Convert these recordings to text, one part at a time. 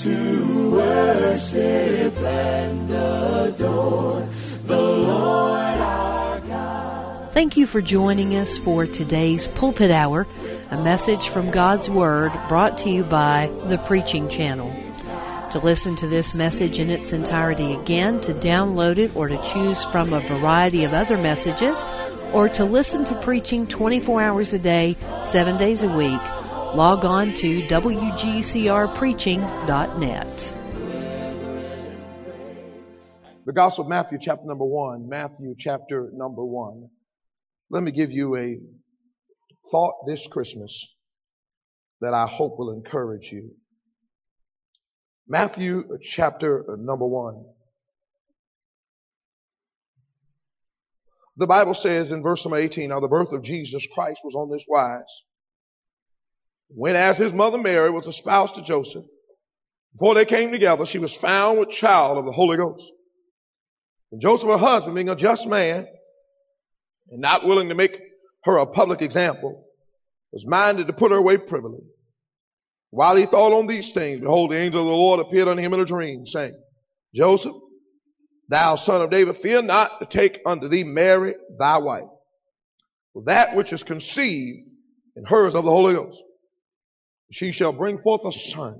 to worship and adore the Lord our God. Thank you for joining us for today's Pulpit Hour, a message from God's Word brought to you by the Preaching Channel. To listen to this message in its entirety again, to download it, or to choose from a variety of other messages, or to listen to preaching 24 hours a day, 7 days a week, log on to wgcrpreaching.net. The Gospel of Matthew, chapter number 1. Matthew, chapter number 1. Let me give you a thought this Christmas that I hope will encourage you. Matthew, chapter number 1. The Bible says in verse number 18, now the birth of Jesus Christ was on this wise. When as his mother Mary was espoused to Joseph, before they came together, she was found with child of the Holy Ghost. And Joseph, her husband, being a just man, and not willing to make her a public example, was minded to put her away privily. While he thought on these things, behold, the angel of the Lord appeared unto him in a dream, saying, Joseph, thou son of David, fear not to take unto thee Mary thy wife. For that which is conceived in her is of the Holy Ghost. She shall bring forth a son.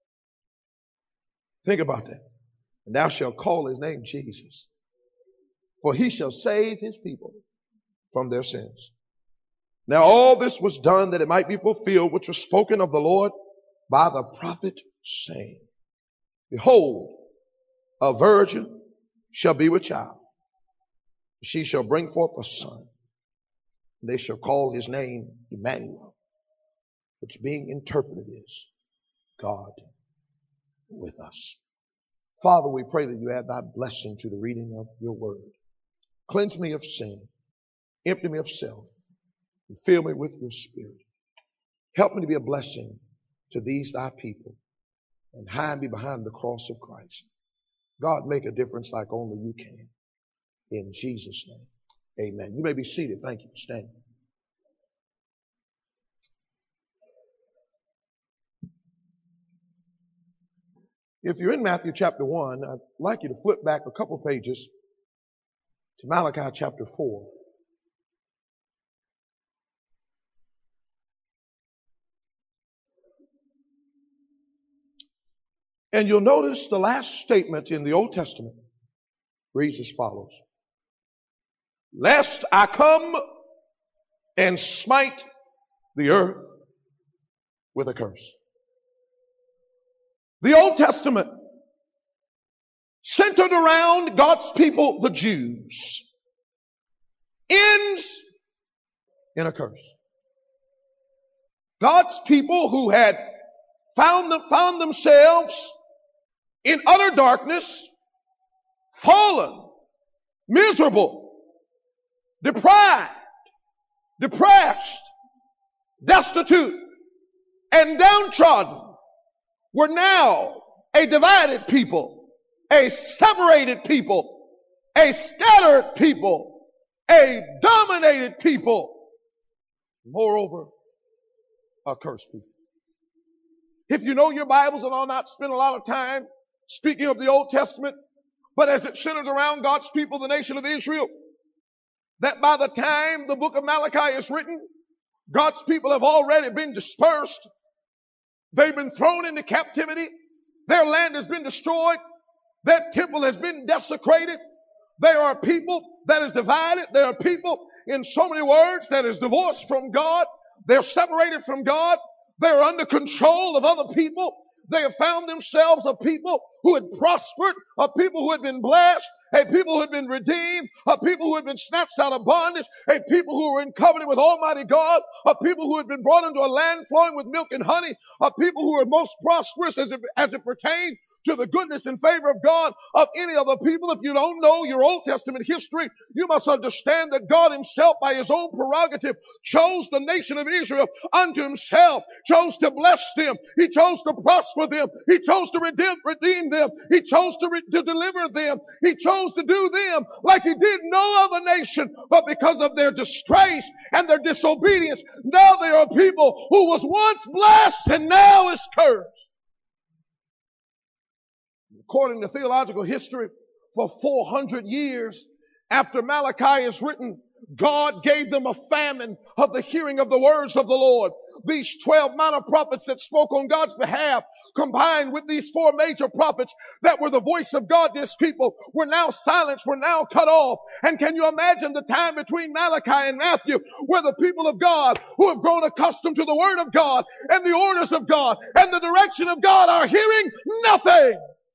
Think about that. And thou shalt call his name Jesus. For he shall save his people from their sins. Now all this was done that it might be fulfilled, which was spoken of the Lord by the prophet, saying, behold, a virgin shall be with child. She shall bring forth a son. And they shall call his name Emmanuel, which being interpreted is God with us. Father, we pray that you add thy blessing to the reading of your word. Cleanse me of sin. Empty me of self. And fill me with your spirit. Help me to be a blessing to these thy people, and hide me behind the cross of Christ. God, make a difference like only you can. In Jesus' name, amen. You may be seated. Thank you. Stand. If you're in Matthew chapter 1, I'd like you to flip back a couple pages to Malachi chapter 4. And you'll notice the last statement in the Old Testament reads as follows. Lest I come and smite the earth with a curse. The Old Testament centered around God's people, the Jews, ends in a curse. God's people who had found themselves in utter darkness, fallen, miserable, deprived, depressed, destitute, and downtrodden, were now a divided people, a separated people, a scattered people, a dominated people, moreover, a cursed people. If you know your Bibles, and I'll not spend a lot of time speaking of the Old Testament, but as it centers around God's people, the nation of Israel, that by the time the book of Malachi is written, God's people have already been dispersed. They've been thrown into captivity. Their land has been destroyed. Their temple has been desecrated. There are people that is divided. There are people, in so many words, that is divorced from God. They're separated from God. They're under control of other people. They have found themselves a people who had prospered, a people who had been blessed, a people who had been redeemed, a people who had been snatched out of bondage, a people who were in covenant with Almighty God, a people who had been brought into a land flowing with milk and honey, a people who were most prosperous as it pertained to the goodness and favor of God of any other people. If you don't know your Old Testament history, you must understand that God himself, by his own prerogative, chose the nation of Israel unto himself, chose to bless them. He chose to prosper them. He chose to redeem them. He chose to deliver them. He chose to do them like he did no other nation. But because of their disgrace and their disobedience, now they are people who was once blessed and now is cursed. according to theological history, for 400 years after Malachi is written, God gave them a famine of the hearing of the words of the Lord. These 12 minor prophets that spoke on God's behalf, combined with these 4 major prophets that were the voice of God to his people, were now silenced, were now cut off. And can you imagine the time between Malachi and Matthew where the people of God who have grown accustomed to the word of God and the orders of God and the direction of God are hearing nothing?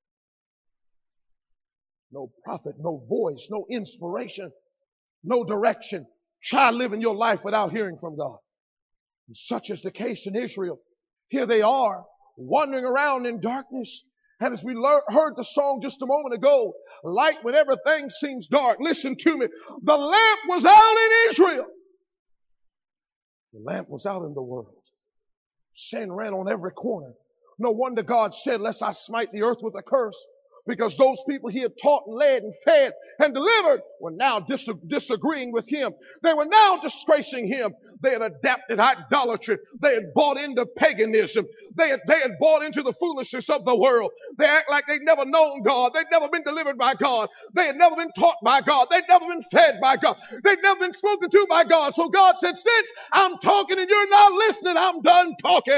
No prophet, no voice, no inspiration, no direction. Try living your life without hearing from God. And such is the case in Israel. Here they are, wandering around in darkness. And as we heard the song just a moment ago, light when everything seems dark. Listen to me. The lamp was out in Israel. The lamp was out in the world. Sin ran on every corner. No wonder God said, lest I smite the earth with a curse. Because those people he had taught and led and fed and delivered were now disagreeing with him. They were now disgracing him. They had adapted idolatry. They had bought into paganism. They had bought into the foolishness of the world. They act like they'd never known God. They'd never been delivered by God. They had never been taught by God. They'd never been fed by God. They'd never been spoken to by God. So God said, since I'm talking and you're not listening, I'm done talking.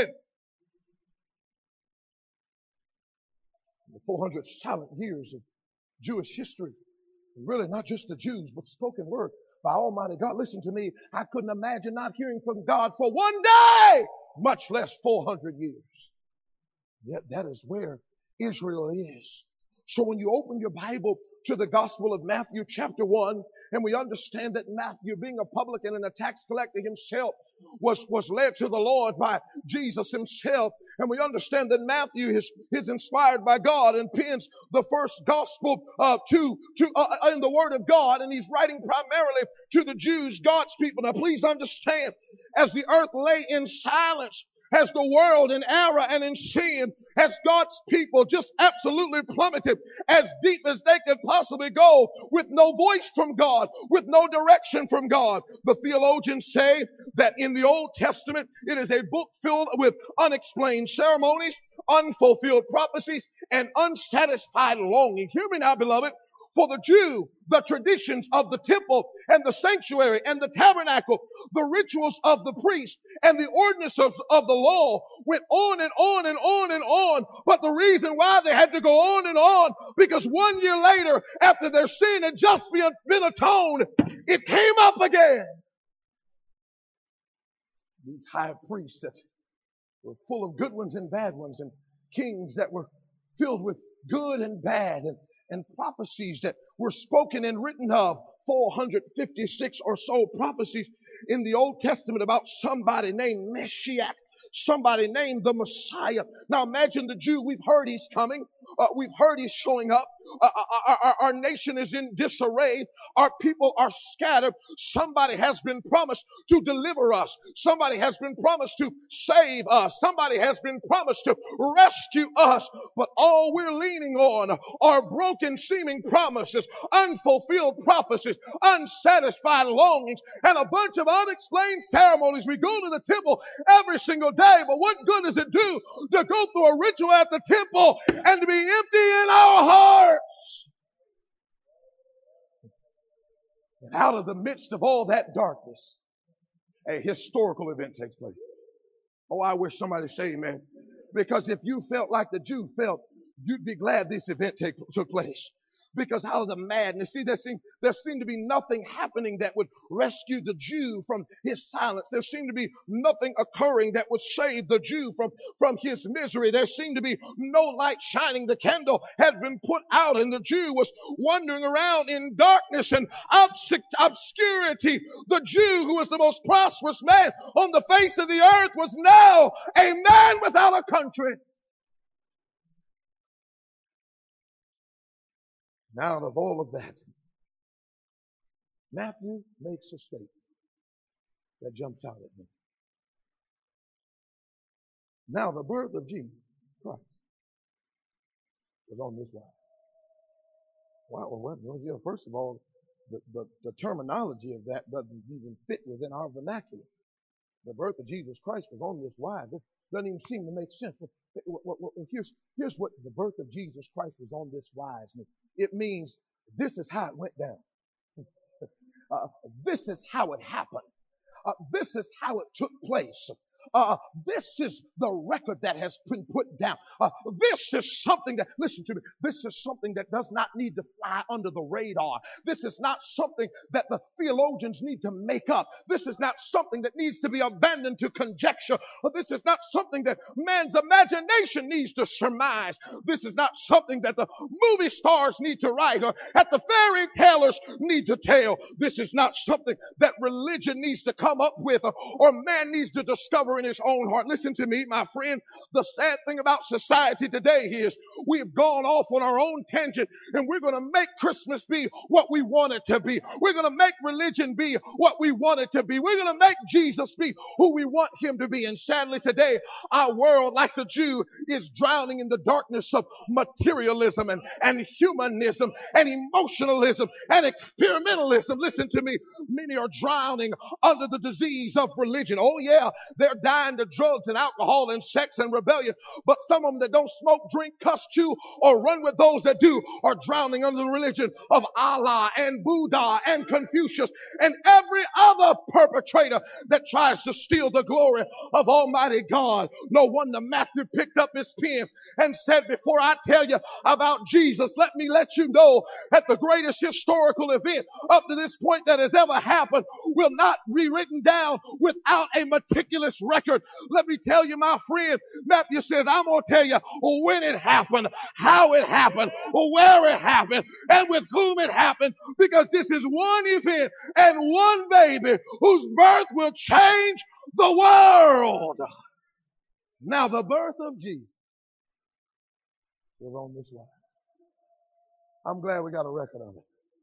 400 silent years of Jewish history. Really not just the Jews, but spoken word by Almighty God. Listen to me. I couldn't imagine not hearing from God for one day, much less 400 years. Yet that is where Israel is. So when you open your Bible to the Gospel of Matthew chapter 1, and we understand that Matthew, being a publican and a tax collector himself, was led to the Lord by Jesus himself. And we understand that Matthew is inspired by God and pens the first gospel in the Word of God. And he's writing primarily to the Jews, God's people. Now please understand, as the earth lay in silence, as the world in error and in sin, as God's people just absolutely plummeted as deep as they could possibly go, with no voice from God, with no direction from God. The theologians say that in the Old Testament, it is a book filled with unexplained ceremonies, unfulfilled prophecies, and unsatisfied longing. Hear me now, beloved. For the Jew, the traditions of the temple and the sanctuary and the tabernacle, the rituals of the priest and the ordinances of the law went on and on and on and on. But the reason why they had to go on and on, because 1 year later, after their sin had just been atoned, it came up again. These high priests that were full of good ones and bad ones, and kings that were filled with good and bad, and prophecies that were spoken and written of, 456 or so prophecies in the Old Testament about somebody named Messiah, somebody named the Messiah. Now imagine the Jew. We've heard he's coming. We've heard he's showing up. Our nation is in disarray. Our people are scattered. Somebody has been promised to deliver us. Somebody has been promised to save us. Somebody has been promised to rescue us. But all we're leaning on are broken seeming promises, unfulfilled prophecies, unsatisfied longings, and a bunch of unexplained ceremonies. We go to the temple every single day, but what good does it do to go through a ritual at the temple and to be empty in our hearts? And out of the midst of all that darkness, a historical event takes place. Oh, I wish somebody say amen. Because if you felt like the Jew felt, you'd be glad this event took place. Because out of the madness, see, there seemed to be nothing happening that would rescue the Jew from his silence. There seemed to be nothing occurring that would save the Jew from his misery. There seemed to be no light shining. The candle had been put out, and the Jew was wandering around in darkness and obscurity. The Jew, who was the most prosperous man on the face of the earth, was now a man without a country. Now, out of all of that, Matthew makes a statement that jumps out at me. Now, the birth of Jesus Christ was on this wise. Well, first of all, the terminology of that doesn't even fit within our vernacular. The birth of Jesus Christ was on this wise. It doesn't even seem to make sense. Here's what the birth of Jesus Christ was on this wise. It means this is how it went down. This is how it happened. This is how it took place. This is the record that has been put down. This is something that, listen to me, this is something that does not need to fly under the radar. This is not something that the theologians need to make up. This is not something that needs to be abandoned to conjecture. This is not something that man's imagination needs to surmise. This is not something that the movie stars need to write or that the fairy tellers need to tell. This is not something that religion needs to come up with or man needs to discover in his own heart. Listen to me, my friend. The sad thing about society today is we've gone off on our own tangent and we're going to make Christmas be what we want it to be. We're going to make religion be what we want it to be. We're going to make Jesus be who we want him to be. And sadly today, our world, like the Jew, is drowning in the darkness of materialism and humanism and emotionalism and experimentalism. Listen to me. Many are drowning under the disease of religion. Oh yeah, they're dying to drugs and alcohol and sex and rebellion. But some of them that don't smoke, drink, cuss, chew, or run with those that do are drowning under the religion of Allah and Buddha and Confucius and every other perpetrator that tries to steal the glory of Almighty God. No wonder Matthew picked up his pen and said, before I tell you about Jesus, let me let you know that the greatest historical event up to this point that has ever happened will not be written down without a meticulous record. Let me tell you, my friend, Matthew says, I'm going to tell you when it happened, how it happened, where it happened, and with whom it happened, because this is one event and one baby whose birth will change the world. Now, the birth of Jesus was on this wise. I'm glad we got a record of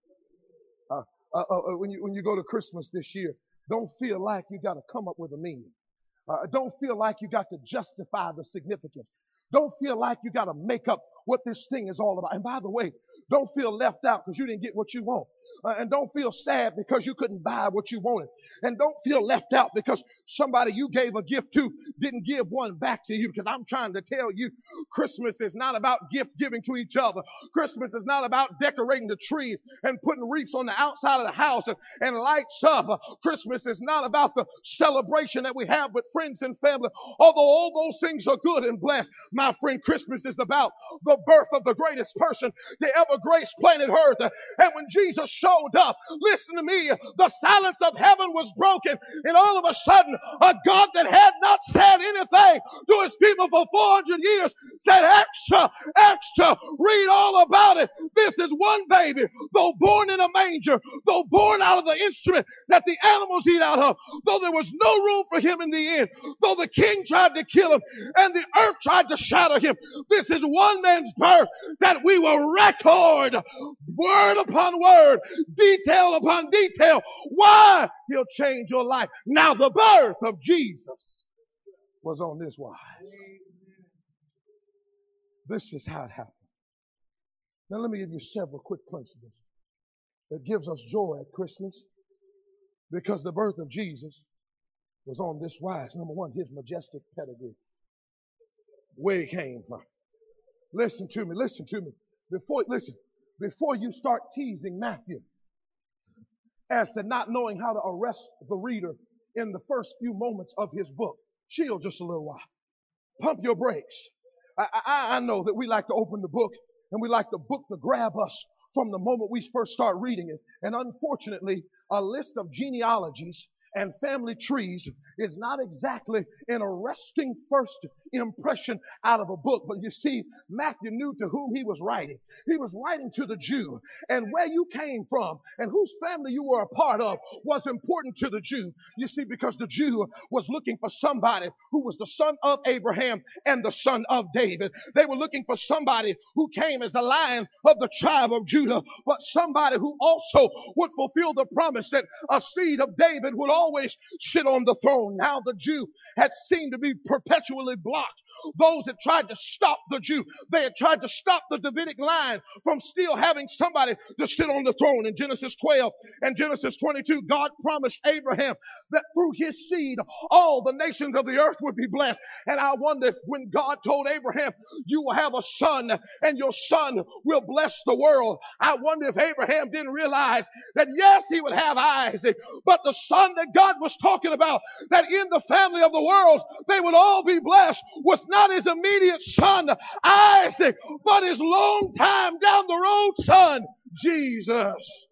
it. When you go to Christmas this year, don't feel like you got to come up with a meaning. Don't feel like you got to justify the significance. Don't feel like you got to make up what this thing is all about. And by the way, don't feel left out because you didn't get what you want. And don't feel sad because you couldn't buy what you wanted. And don't feel left out because somebody you gave a gift to didn't give one back to you. Because I'm trying to tell you, Christmas is not about gift giving to each other. Christmas is not about decorating the tree and putting wreaths on the outside of the house and lights up. Christmas is not about the celebration that we have with friends and family. Although all those things are good and blessed, my friend, Christmas is about the birth of the greatest person to ever grace planet Earth. And when Jesus showed up, listen to me, the silence of heaven was broken, and all of a sudden a God that had not said anything to his people for 400 years said, extra, read all about it. This is one baby, though born in a manger, though born out of the instrument that the animals eat out of, though there was no room for him in the inn, though the king tried to kill him and the earth tried to shatter him, this is one man's birth that we will record word upon word, detail upon detail. Why? He'll change your life. Now, the birth of Jesus was on this wise. This is how it happened. Now, let me give you several quick principles that gives us joy at Christmas, because the birth of Jesus was on this wise. Number one, his majestic pedigree. Where he came from. Listen to me. Before you start teasing Matthew as to not knowing how to arrest the reader in the first few moments of his book, chill just a little while. Pump your brakes. I know that we like to open the book and we like the book to grab us from the moment we first start reading it. And unfortunately, a list of genealogies and family trees is not exactly an arresting first impression out of a book. But you see, Matthew knew to whom he was writing. He was writing to the Jew. And where you came from and whose family you were a part of was important to the Jew. You see, because the Jew was looking for somebody who was the son of Abraham and the son of David. They were looking for somebody who came as the Lion of the tribe of Judah, but somebody who also would fulfill the promise that a seed of David would also always sit on the throne. Now the Jew had seemed to be perpetually blocked. Those that tried to stop the Jew, they had tried to stop the Davidic line from still having somebody to sit on the throne. In Genesis 12 and Genesis 22, God promised Abraham that through his seed, all the nations of the earth would be blessed. And I wonder if when God told Abraham, you will have a son and your son will bless the world, I wonder if Abraham didn't realize that yes, he would have Isaac, but the son that God was talking about, that in the family of the world, they would all be blessed, was not his immediate son, Isaac, but his long time down the road son, Jesus.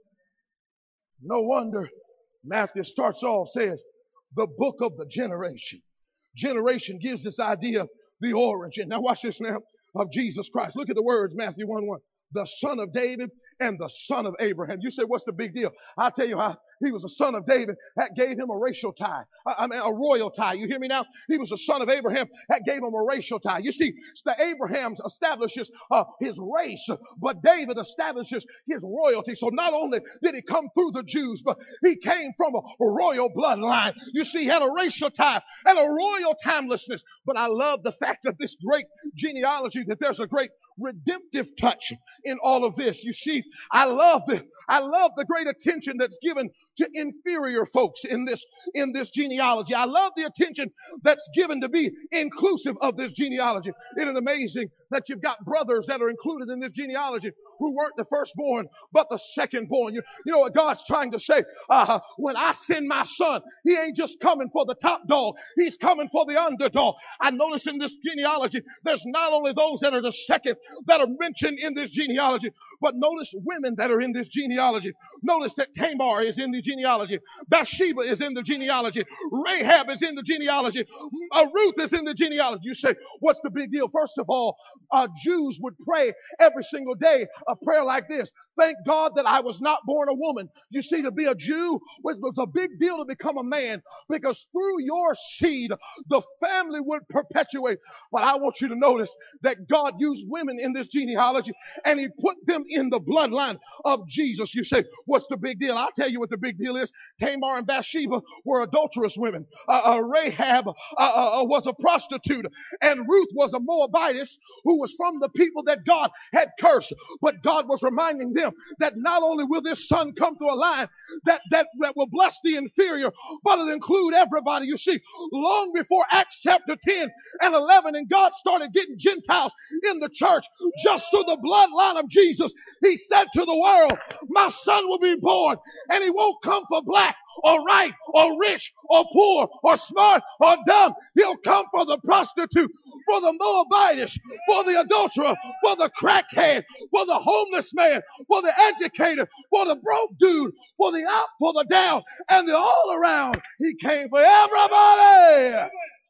No wonder Matthew starts off, says, the book of the generation. Generation gives this idea of the origin. Now watch this now of Jesus Christ. Look at the words, Matthew 1:1. The son of David and the son of Abraham. You say, what's the big deal? I'll tell you how. He was a son of David. That gave him a racial tie. A royal tie. You hear me now? He was a son of Abraham. That gave him a racial tie. You see, the Abraham establishes his race, but David establishes his royalty. So not only did he come through the Jews, but he came from a royal bloodline. You see, he had a racial tie and a royal timelessness. But I love the fact of this great genealogy, that there's a great redemptive touch in all of this. You see, I love the great attention that's given to inferior folks in this genealogy. I love the attention that's given to be inclusive of this genealogy. It is amazing that you've got brothers that are included in this genealogy who weren't the firstborn, but the secondborn. You know what God's trying to say? When I send my son, he ain't just coming for the top dog. He's coming for the underdog. I notice in this genealogy, there's not only those that are the second that are mentioned in this genealogy, but notice women that are in this genealogy. Notice that Tamar is in the genealogy. Bathsheba is in the genealogy. Rahab is in the genealogy. Ruth is in the genealogy. You say, what's the big deal? First of all, Jews would pray every single day a prayer like this. Thank God that I was not born a woman. You see, to be a Jew was a big deal to become a man, because through your seed, the family would perpetuate. But I want you to notice that God used women in this genealogy, and he put them in the bloodline of Jesus. You say, what's the big deal? I'll tell you what the big deal is. Tamar and Bathsheba were adulterous women. Rahab was a prostitute, and Ruth was a Moabitess who was from the people that God had cursed. But God was reminding them that not only will this son come through a line that will bless the inferior, but it'll include everybody. You see, long before Acts chapter 10 and 11, and God started getting Gentiles in the church just through the bloodline of Jesus, he said to the world, my son will be born, and he won't come for black or white or rich or poor or smart or dumb. He'll come for the prostitute, for the Moabitess, for the adulterer, for the crackhead, for the homeless man, for the educator, for the broke dude, for the up, for the down, and the all around. He came for everybody.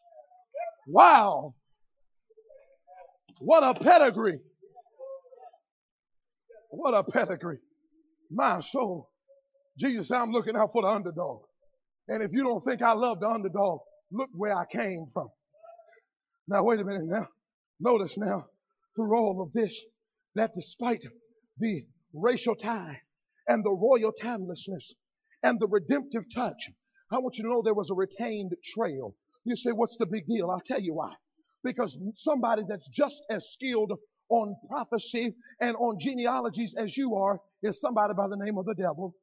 Wow. What a pedigree. What a pedigree. My soul. Jesus said, I'm looking out for the underdog. And if you don't think I love the underdog, look where I came from. Now, wait a minute now. Notice now, through all of this, that despite the racial tie and the royal timelessness and the redemptive touch, I want you to know there was a retained trail. You say, what's the big deal? I'll tell you why. Because somebody that's just as skilled on prophecy and on genealogies as you are is somebody by the name of the devil.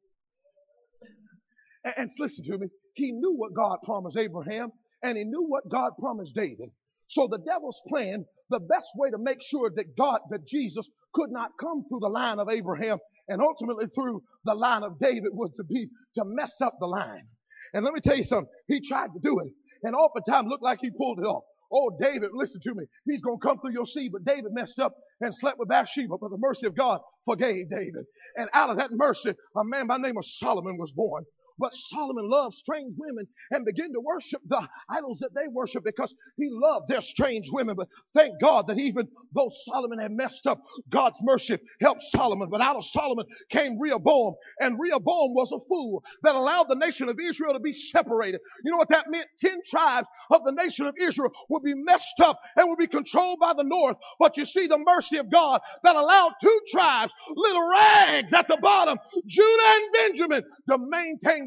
And listen to me. He knew what God promised Abraham, and he knew what God promised David. So the devil's plan, the best way to make sure that Jesus could not come through the line of Abraham and ultimately through the line of David was to mess up the line. And let me tell you something. He tried to do it, and oftentimes looked like he pulled it off. Oh, David, listen to me. He's going to come through your seed. But David messed up and slept with Bathsheba. But the mercy of God forgave David. And out of that mercy, a man by the name of Solomon was born. But Solomon loved strange women and began to worship the idols that they worship because he loved their strange women. But thank God that even though Solomon had messed up, God's mercy helped Solomon. But out of Solomon came Rehoboam. And Rehoboam was a fool that allowed the nation of Israel to be separated. You know what that meant? 10 tribes of the nation of Israel would be messed up and would be controlled by the north. But you see the mercy of God that allowed 2 tribes, little rags at the bottom, Judah and Benjamin, to maintain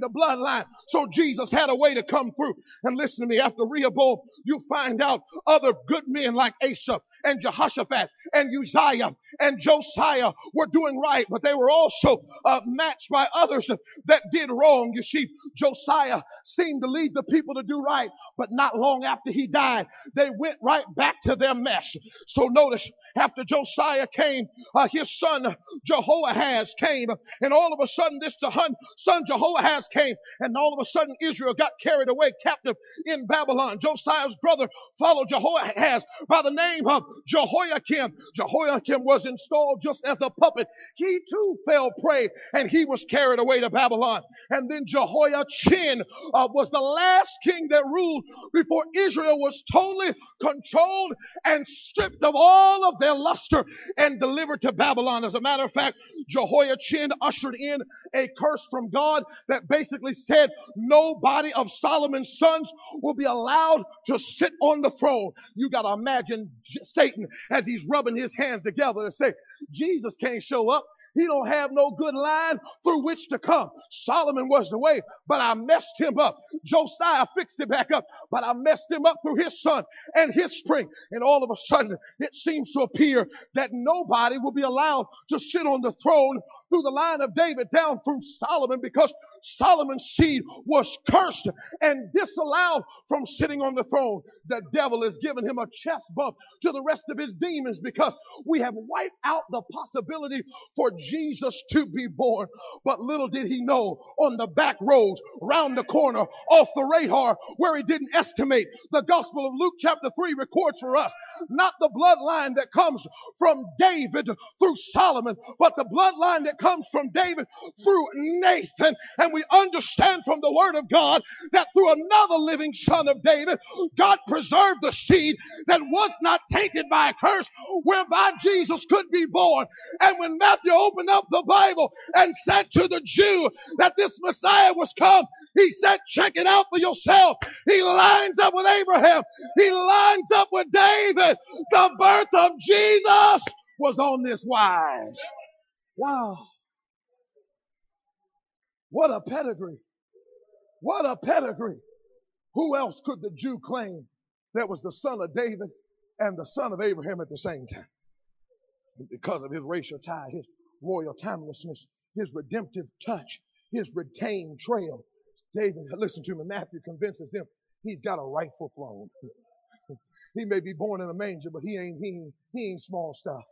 the bloodline. So Jesus had a way to come through. And listen to me, after Rehoboam, you find out other good men like Asa and Jehoshaphat and Uzziah and Josiah were doing right, but they were also matched by others that did wrong. You see, Josiah seemed to lead the people to do right, but not long after he died, they went right back to their mess. So notice, after Josiah came, his son Jehoahaz came, and all of a sudden this son Jehoahaz came, and all of a sudden Israel got carried away captive in Babylon. Josiah's brother followed Jehoahaz by the name of Jehoiakim. Jehoiakim was installed just as a puppet. He too fell prey, and he was carried away to Babylon. And then Jehoiachin was the last king that ruled before Israel was totally controlled and stripped of all of their luster and delivered to Babylon. As a matter of fact, Jehoiachin ushered in a curse from God that basically said nobody of Solomon's sons will be allowed to sit on the throne. You got to imagine Satan as he's rubbing his hands together to say, Jesus can't show up. He don't have no good line through which to come. Solomon was the way, but I messed him up. Josiah fixed it back up, but I messed him up through his son and his spring. And all of a sudden, it seems to appear that nobody will be allowed to sit on the throne through the line of David down through Solomon, because Solomon's seed was cursed and disallowed from sitting on the throne. The devil has given him a chest bump to the rest of his demons, because we have wiped out the possibility for Jesus to be born. But little did he know, on the back roads, round the corner, off the radar, where he didn't estimate, the Gospel of Luke chapter 3 records for us not the bloodline that comes from David through Solomon, but the bloodline that comes from David through Nathan. And we understand from the Word of God that through another living son of David, God preserved the seed that was not tainted by a curse, whereby Jesus could be born. And when Matthew opened up the Bible and said to the Jew that this Messiah was come, he said, check it out for yourself. He lines up with Abraham. He lines up with David. The birth of Jesus was on this wise. Wow. What a pedigree. What a pedigree. Who else could the Jew claim that was the son of David and the son of Abraham at the same time? Because of his racial tie, his royal timelessness, his redemptive touch, his retained trail. David, listen to me, Matthew convinces them he's got a rightful throne. He may be born in a manger, but he ain't small stuff.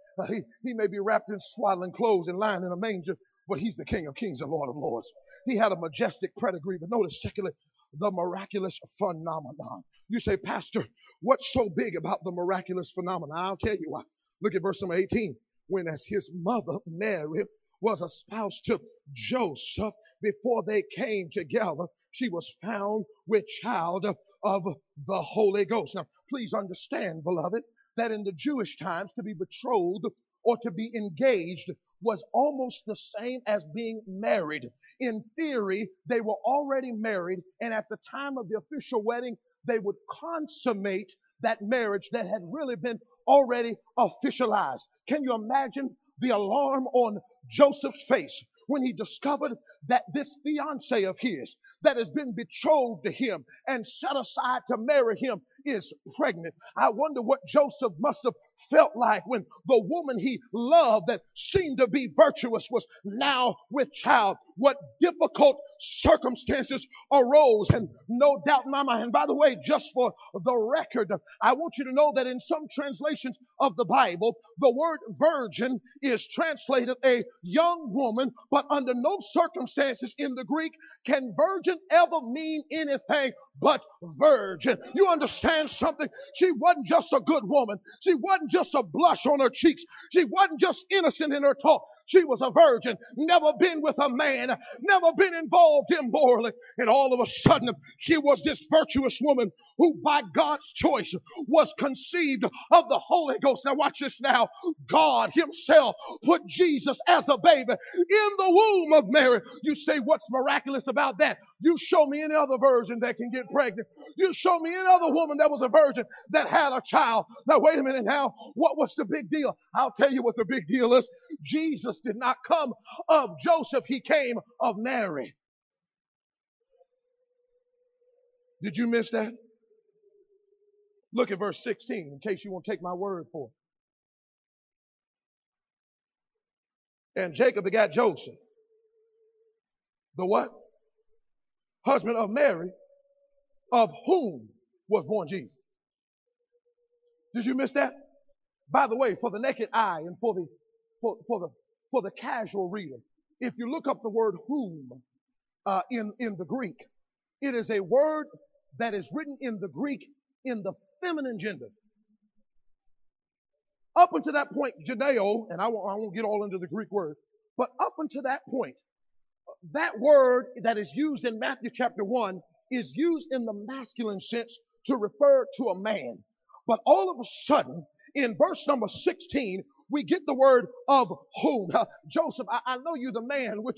He may be wrapped in swaddling clothes and lying in a manger, but he's the King of Kings and Lord of Lords. He had a majestic pedigree, but notice, secondly, the miraculous phenomenon. You say, Pastor, what's so big about the miraculous phenomenon? I'll tell you why. Look at verse number 18. When as his mother, Mary, was espoused to Joseph, before they came together, she was found with child of the Holy Ghost. Now, please understand, beloved, that in the Jewish times, to be betrothed or to be engaged was almost the same as being married. In theory, they were already married, and at the time of the official wedding, they would consummate that marriage that had really been already officialized. Can you imagine the alarm on Joseph's face when he discovered that this fiancée of his that has been betrothed to him and set aside to marry him is pregnant? I wonder what Joseph must have felt like when the woman he loved that seemed to be virtuous was now with child. What difficult circumstances arose, and no doubt in my mind. And by the way, just for the record, I want you to know that in some translations of the Bible, the word virgin is translated a young woman, but under no circumstances in the Greek can virgin ever mean anything but virgin. You understand something? She wasn't just a good woman. She wasn't just a blush on her cheeks. She wasn't just innocent in her talk. She was a virgin, never been with a man, never been involved immorally. And all of a sudden, she was this virtuous woman who by God's choice was conceived of the Holy Ghost. Now watch this now. God himself put Jesus as a baby in the womb of Mary. You say, what's miraculous about that? You show me any other virgin that can get pregnant. You show me any other woman that was a virgin that had a child. Now wait a minute now. What was the big deal? I'll tell you what the big deal is. Jesus did not come of Joseph. He came of Mary. Did you miss that? Look at verse 16 in case you won't take my word for it. And Jacob begat Joseph. The what? Husband of Mary, of whom was born Jesus. Did you miss that? By the way, for the naked eye and for the casual reader, if you look up the word whom in the Greek, it is a word that is written in the Greek in the feminine gender. Up until that point, Judeo, and I won't get all into the Greek word, but up until that point, that word that is used in Matthew chapter 1 is used in the masculine sense to refer to a man. But all of a sudden, in verse number 16, we get the word of whom. Joseph, I know you're the man with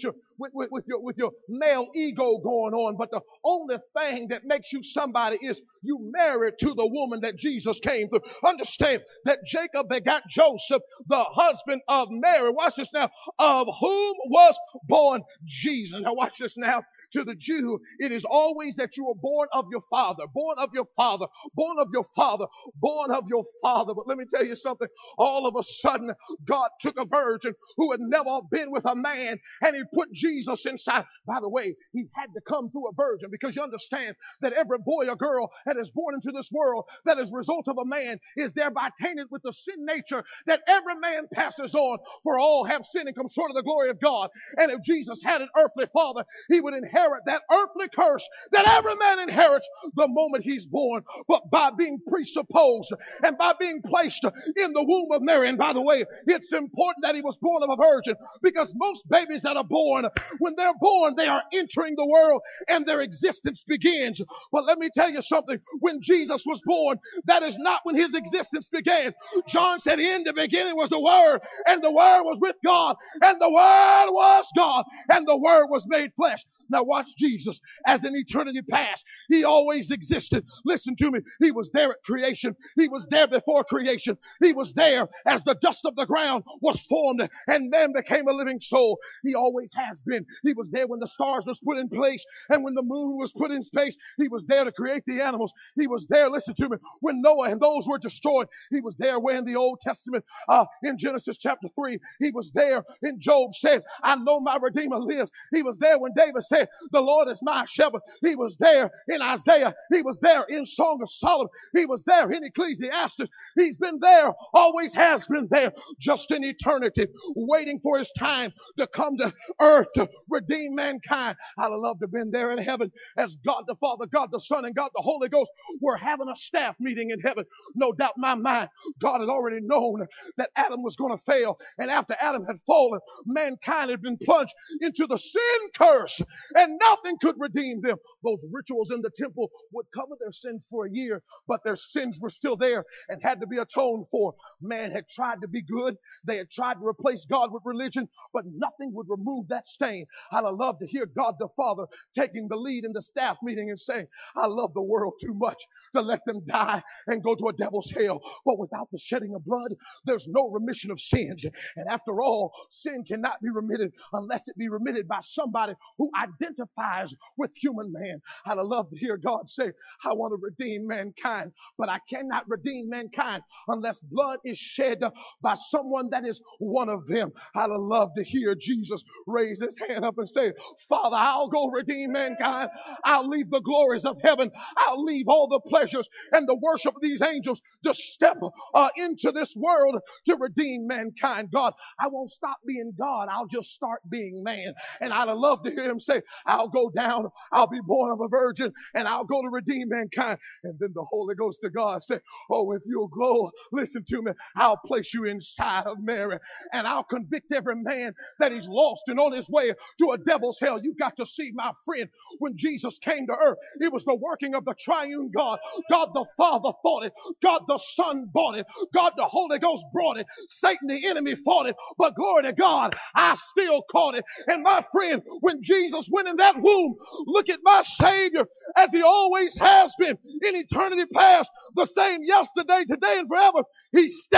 your male ego going on, but the only thing that makes you somebody is you married to the woman that Jesus came through. Understand that Jacob begot Joseph, the husband of Mary. Watch this now. Of whom was born Jesus. Now watch this now. To the Jew, it is always that you were born of your father, born of your father, born of your father, born of your father. But let me tell you something. All of a sudden, God took a virgin who had never been with a man and he put Jesus inside. By the way, he had to come through a virgin because you understand that every boy or girl that is born into this world that is a result of a man is thereby tainted with the sin nature that every man passes on. For all have sinned and come short of the glory of God. And if Jesus had an earthly father, he would inherit that earthly curse that every man inherits the moment he's born. But by being presupposed and by being placed in the womb of Mary, and by the way, it's important that he was born of a virgin because most babies that are born, when they're born, they are entering the world and their existence begins. But let me tell you something. When Jesus was born, that is not when his existence began. John said, in the beginning was the Word, and the Word was with God, and the Word was God, and the Word was made flesh. Now watch Jesus as in eternity past. He always existed. Listen to me. He was there at creation. He was there before creation. He was there as the dust of the ground was formed and man became a living soul. He always has been. He was there when the stars was put in place and when the moon was put in space. He was there to create the animals. He was there, listen to me, when Noah and those were destroyed. He was there when in the Old Testament, in Genesis chapter 3, he was there in Job said, I know my Redeemer lives. He was there when David said, the Lord is my shepherd. He was there in Isaiah. He was there in Song of Solomon. He was there in Ecclesiastes. He's been there, always has been there, just in eternity, waiting for his time to come to earth to redeem mankind. I'd have loved to have been there in heaven as God the Father, God the Son, and God the Holy Ghost were having a staff meeting in heaven. No doubt in my mind, God had already known that Adam was going to fail. And after Adam had fallen, mankind had been plunged into the sin curse. And nothing could redeem them. Those rituals in the temple would cover their sins for a year, but their sins were still there and had to be atoned for. Man had tried to be good. They had tried to replace God with religion, but nothing would remove that stain. I'd have loved to hear God the Father taking the lead in the staff meeting and saying, I love the world too much to let them die and go to a devil's hell. But without the shedding of blood, there's no remission of sins. And after all, sin cannot be remitted unless it be remitted by somebody who identifies with human man. I'd have loved to hear God say, I want to redeem mankind, but I cannot redeem mankind unless blood is shed by someone that is one of them. I'd have loved to hear Jesus raise his hand up and say, Father, I'll go redeem mankind. I'll leave the glories of heaven. I'll leave all the pleasures and the worship of these angels to step into this world to redeem mankind. God, I won't stop being God. I'll just start being man. And I'd have loved to hear him say, I'll go down, I'll be born of a virgin, and I'll go to redeem mankind. And then the Holy Ghost of God said, oh, if you'll go, listen to me, I'll place you inside of Mary, and I'll convict every man that he's lost and on his way to a devil's hell. You got to see, my friend, when Jesus came to earth, it was the working of the triune God. God the Father thought it. God the Son bought it. God the Holy Ghost brought it. Satan, the enemy, fought it. But glory to God, I still caught it. And my friend, when Jesus went in that womb, look at my Savior as he always has been in eternity past, the same yesterday, today, and forever. He stepped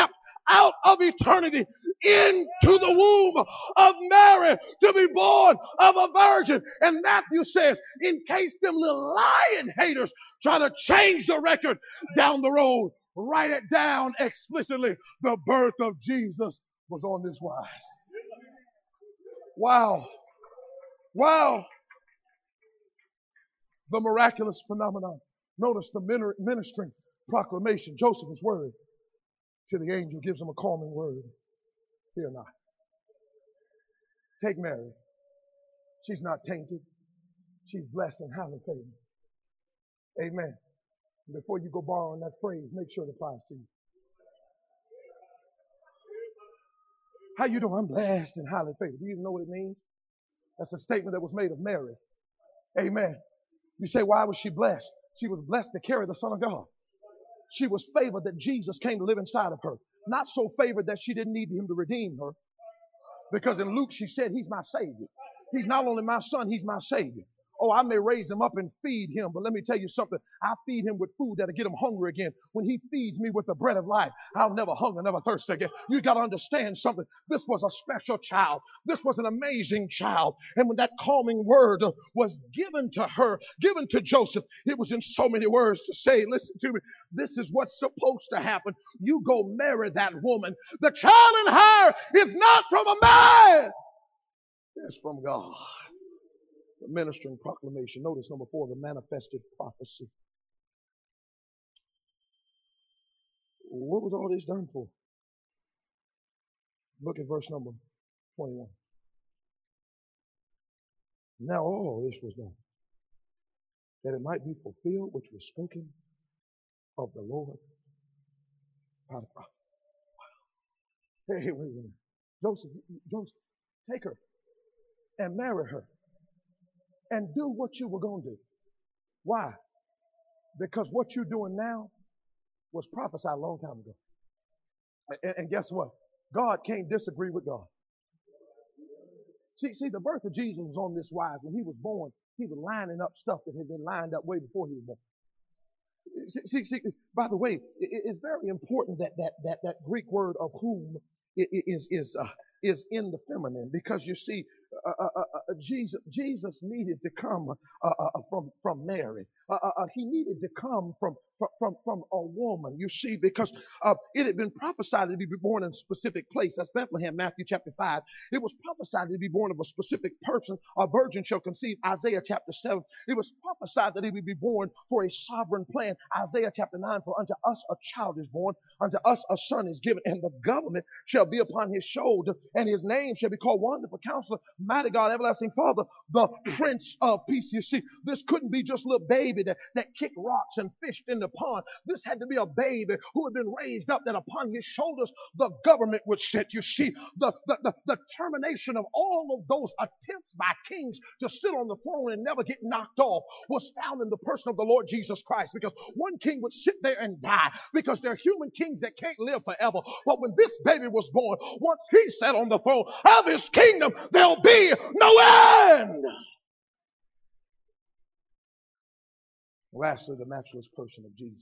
out of eternity into the womb of Mary to be born of a virgin. And Matthew says, in case them little lying haters try to change the record down the road, write it down explicitly. The birth of Jesus was on this wise. Wow. Wow. The miraculous phenomenon. Notice the ministering proclamation. Joseph's word to the angel gives him a calming word. Fear not. Take Mary. She's not tainted. She's blessed and highly favored. Amen. Before you go borrowing that phrase, make sure it applies to you. How you doing? I'm blessed and highly favored. Do you even know what it means? That's a statement that was made of Mary. Amen. You say, why was she blessed? She was blessed to carry the Son of God. She was favored that Jesus came to live inside of her. Not so favored that she didn't need him to redeem her. Because in Luke, she said, he's my Savior. He's not only my son, he's my Savior. Oh, I may raise him up and feed him, but let me tell you something. I feed him with food that'll get him hungry again. When he feeds me with the bread of life, I'll never hunger, never thirst again. You got to understand something. This was a special child. This was an amazing child. And when that calming word was given to her, given to Joseph, it was in so many words to say, listen to me, this is what's supposed to happen. You go marry that woman. The child in her is not from a man. It's from God. The ministering proclamation. Notice number 4, the manifested prophecy. What was all this done for? Look at verse number 21. Now all this was done, that it might be fulfilled which was spoken of the Lord by the prophet. Hey, wait a minute. Joseph, take her and marry her. And do what you were going to do. Why? Because what you're doing now was prophesied a long time ago. And guess what? God can't disagree with God. See, the birth of Jesus was on this wise. When he was born, he was lining up stuff that had been lined up way before he was born. See, by the way, it's very important that Greek word of whom is in the feminine, because you see, Jesus needed to come from Mary. He needed to come from a woman, you see, because it had been prophesied to be born in a specific place. That's Bethlehem, Matthew chapter 5. It was prophesied to be born of a specific person. A virgin shall conceive, Isaiah chapter 7. It was prophesied that he would be born for a sovereign plan, Isaiah chapter 9. For unto us a child is born, unto us a son is given, and the government shall be upon his shoulder, and his name shall be called Wonderful Counselor, Mighty God, Everlasting Father, the Prince of Peace. You see, this couldn't be just a little baby that kicked rocks and fished in the pond. This had to be a baby who had been raised up, that upon his shoulders the government would sit. You see, the termination of all of those attempts by kings to sit on the throne and never get knocked off was found in the person of the Lord Jesus Christ, because one king would sit there and die, because they're human kings that can't live forever. But when this baby was born, once he sat on the throne of his kingdom, there'll be no end. Lastly, the matchless person of Jesus.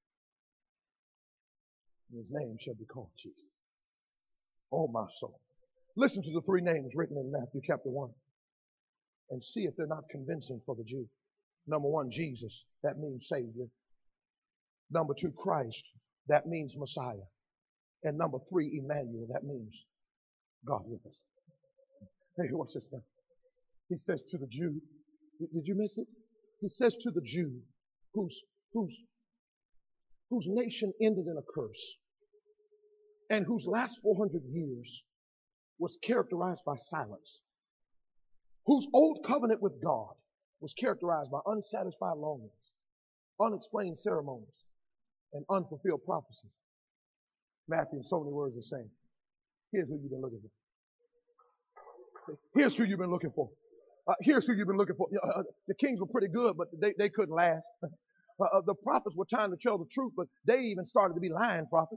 And his name shall be called Jesus. Oh, my soul. Listen to the 3 names written in Matthew chapter 1 and see if they're not convincing for the Jew. Number 1, Jesus. That means Savior. Number 2, Christ. That means Messiah. And number 3, Emmanuel. That means God with us. Hey, watch this now. He says to the Jew, did you miss it? He says to the Jew whose nation ended in a curse and whose last 400 years was characterized by silence, whose old covenant with God was characterized by unsatisfied longings, unexplained ceremonies, and unfulfilled prophecies. Matthew, in so many words, is saying, here's who you've been looking for. Here's who you've been looking for. Here's who you've been looking for. The kings were pretty good, but they couldn't last. The prophets were trying to tell the truth, but they even started to be lying prophets.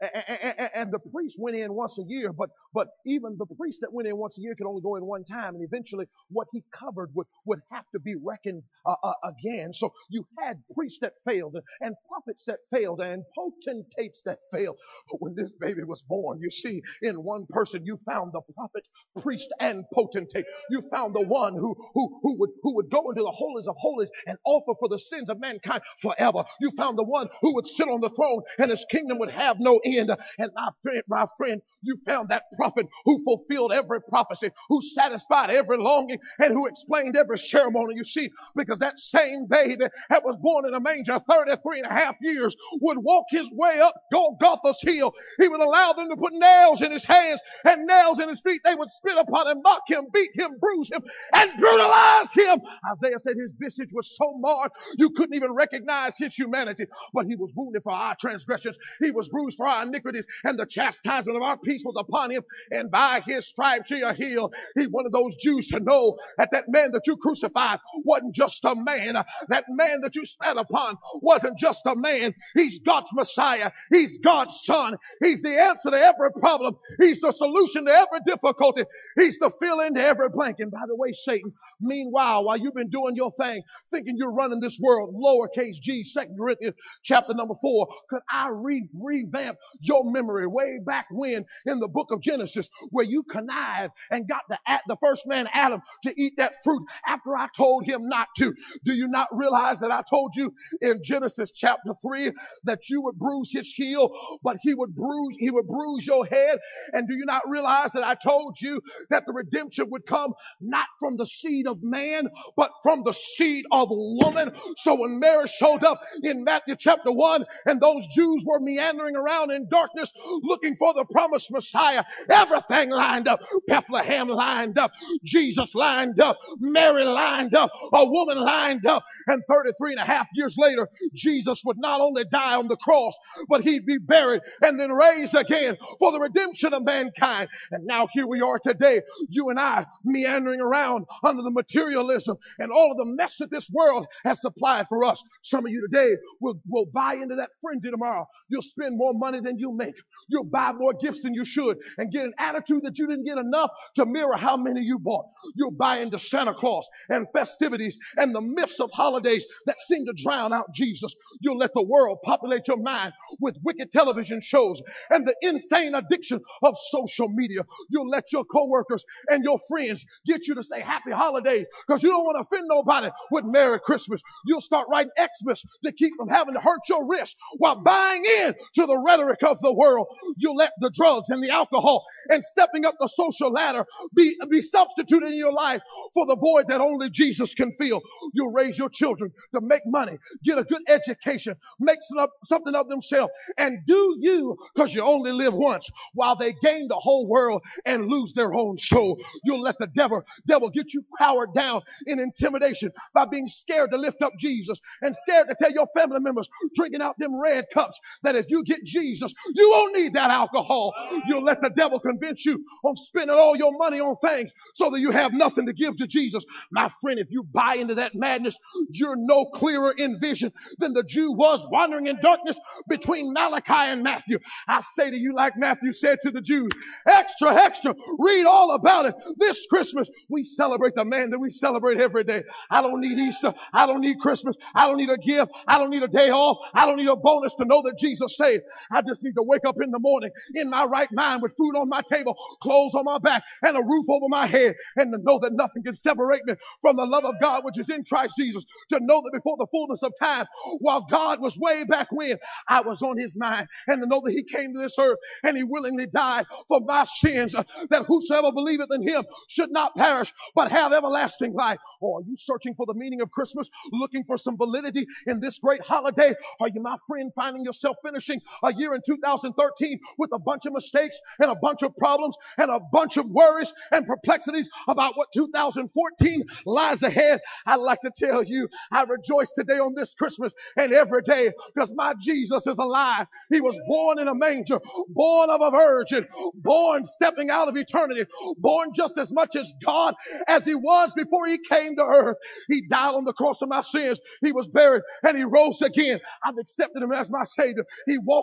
And the priest went in once a year, but even the priest that went in once a year could only go in one time, and eventually what he covered would have to be reckoned again. So you had priests that failed, and prophets that failed, and potentates that failed. But when this baby was born, you see, in one person you found the prophet, priest, and potentate. You found the one who would go into the holies of holies and offer for the sins of mankind forever. You found the one who would sit on the throne and his kingdom would have no end. And my friend, you found that prophet who fulfilled every prophecy, who satisfied every longing, and who explained every ceremony. You see, because that same baby that was born in a manger 33 and a half years would walk his way up Golgotha's hill. He would allow them to put nails in his hands and nails in his feet. They would spit upon him, mock him, beat him, bruise him, and brutalize him. Isaiah said his visage was so marred you couldn't even recognize his humanity. But he was wounded for our transgressions. He was bruised for our iniquities, and the chastisement of our peace was upon him, and by his stripes ye are healed. He wanted those Jews to know that that man that you crucified wasn't just a man. That man that you spat upon wasn't just a man. He's God's Messiah. He's God's Son. He's the answer to every problem. He's the solution to every difficulty. He's the fill in to every blank. And by the way, Satan, meanwhile, while you've been doing your thing, thinking you're running this world, lowercase g, 2 Corinthians chapter number 4, could I revamp your memory way back when in the book of Genesis, where you connived and got the first man Adam to eat that fruit after I told him not to? Do you not realize that I told you in Genesis chapter 3 that you would bruise his heel, but he would bruise your head? And do you not realize that I told you that the redemption would come not from the seed of man, but from the seed of woman? So when Mary showed up in Matthew chapter 1 and those Jews were meandering around in darkness looking for the promised Messiah, everything lined up. Bethlehem lined up. Jesus lined up. Mary lined up. A woman lined up. And 33 and a half years later, Jesus would not only die on the cross, but he'd be buried and then raised again for the redemption of mankind. And now here we are today, you and I meandering around under the materialism and all of the mess that this world has supplied for us. Some of you today will buy into that frenzy tomorrow. You'll spend more money than you make. You'll buy more gifts than you should and get an attitude that you didn't get enough to mirror how many you bought. You'll buy into Santa Claus and festivities and the myths of holidays that seem to drown out Jesus. You'll let the world populate your mind with wicked television shows and the insane addiction of social media. You'll let your coworkers and your friends get you to say happy holidays because you don't want to offend nobody with Merry Christmas. You'll start writing Xmas to keep from having to hurt your wrist while buying in to the rhetoric of the world. You'll let the drugs and the alcohol and stepping up the social ladder be substituted in your life for the void that only Jesus can fill. You'll raise your children to make money, get a good education, make something of themselves, and do you because you only live once while they gain the whole world and lose their own soul. You'll let the devil get you cowered down in intimidation by being scared to lift up Jesus and scared to tell your family members drinking out them red cups that if you get Jesus, you won't need that alcohol. You'll let the devil convince you on spending all your money on things so that you have nothing to give to Jesus. My friend, if you buy into that madness, you're no clearer in vision than the Jew was wandering in darkness between Malachi and Matthew. I say to you like Matthew said to the Jews, extra, extra, read all about it. This Christmas, we celebrate the man that we celebrate every day. I don't need Easter. I don't need Christmas. I don't need a gift. I don't need a day off. I don't need a bonus to know that Jesus saved. I just need to wake up in the morning in my right mind with food on my table, clothes on my back, and a roof over my head, and to know that nothing can separate me from the love of God which is in Christ Jesus. To know that before the fullness of time, while God was way back when, I was on his mind, and to know that he came to this earth and he willingly died for my sins, that whosoever believeth in him should not perish but have everlasting life. Or are you searching for the meaning of Christmas, looking for some validity in this great holiday? Are you, my friend, finding yourself finishing a year in 2013 with a bunch of mistakes and a bunch of problems and a bunch of worries and perplexities about what 2014 lies ahead? I'd like to tell you, I rejoice today on this Christmas and every day because my Jesus is alive. He was born in a manger, born of a virgin, born stepping out of eternity, born just as much as God as he was before he came to earth. He died on the cross of my sins. He was buried and he rose again. I've accepted him as my Savior. He walks with me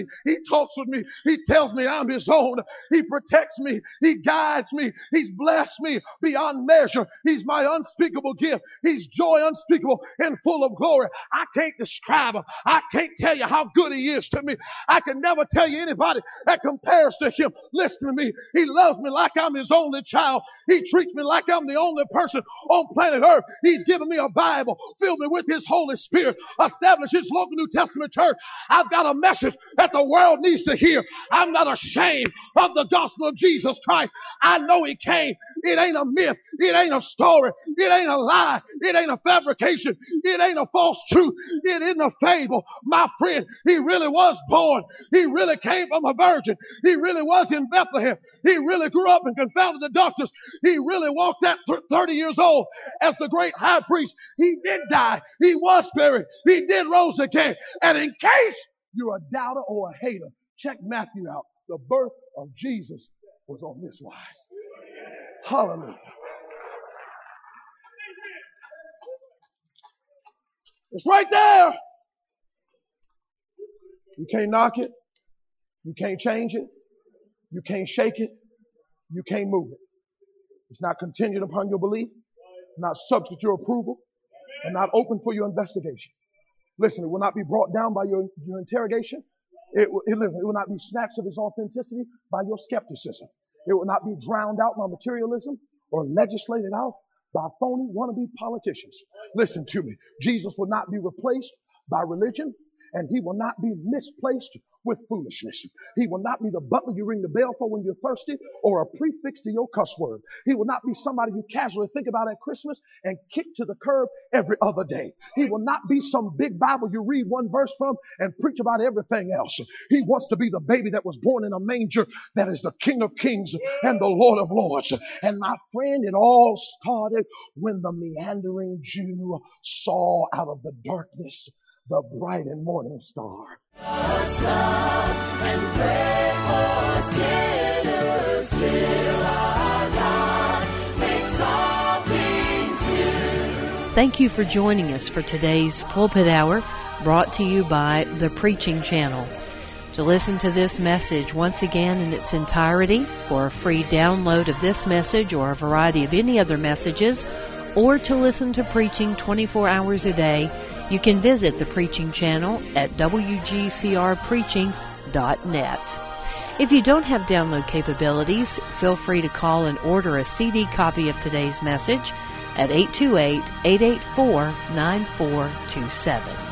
me. He talks with me. He tells me I'm his own. He protects me. He guides me. He's blessed me beyond measure. He's my unspeakable gift. He's joy unspeakable and full of glory. I can't describe him. I can't tell you how good he is to me. I can never tell you anybody that compares to him. Listen to me. He loves me like I'm his only child. He treats me like I'm the only person on planet Earth. He's given me a Bible, filled me with his Holy Spirit, established his local New Testament church. I've got a message that the world needs to hear. I'm not ashamed of the gospel of Jesus Christ. I know he came. It ain't a myth. It ain't a story. It ain't a lie. It ain't a fabrication. It ain't a false truth. It isn't a fable. My friend, he really was born. He really came from a virgin. He really was in Bethlehem. He really grew up and confounded the doctors. He really walked that 30 years old as the great high priest. He did die. He was buried. He did rose again. And in case you're a doubter or a hater, check Matthew out. The birth of Jesus was on this wise. Hallelujah. It's right there. You can't knock it. You can't change it. You can't shake it. You can't move it. It's not contingent upon your belief, not subject to your approval, and not open for your investigation. Listen, it will not be brought down by your interrogation. It will not be snatched of its authenticity by your skepticism. It will not be drowned out by materialism or legislated out by phony wannabe politicians. Listen to me. Jesus will not be replaced by religion, and he will not be misplaced with foolishness. He will not be the butler you ring the bell for when you're thirsty or a prefix to your cuss word. He will not be somebody you casually think about at Christmas and kick to the curb every other day. He will not be some big Bible you read one verse from and preach about everything else. He wants to be the baby that was born in a manger, that is the King of Kings and the Lord of Lords. And my friend, it all started when the meandering Jew saw out of the darkness the bright and morning star. Just love and pray for sinners till our God makes all things new. Thank you for joining us for today's Pulpit Hour, brought to you by The Preaching Channel. To listen to this message once again in its entirety, for a free download of this message or a variety of any other messages, or to listen to preaching 24 hours a day, you can visit the Preaching Channel at wgcrpreaching.net. If you don't have download capabilities, feel free to call and order a CD copy of today's message at 828-884-9427.